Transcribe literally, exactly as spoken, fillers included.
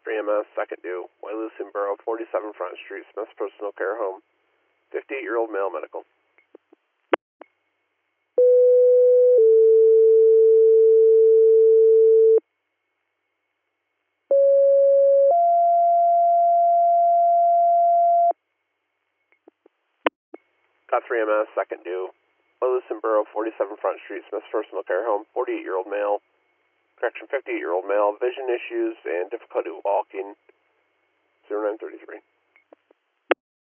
three M S, second due, Wailuson Borough, forty-seven Front Street, Smith's Personal Care Home, fifty-eight-year-old male medical. Got three M S, second due, Wailuson Borough, forty-seven Front Street, Smith's Personal Care Home, forty-eight-year-old male, correction, fifty-eight-year-old male, vision issues and difficulty walking, zero nine thirty-three.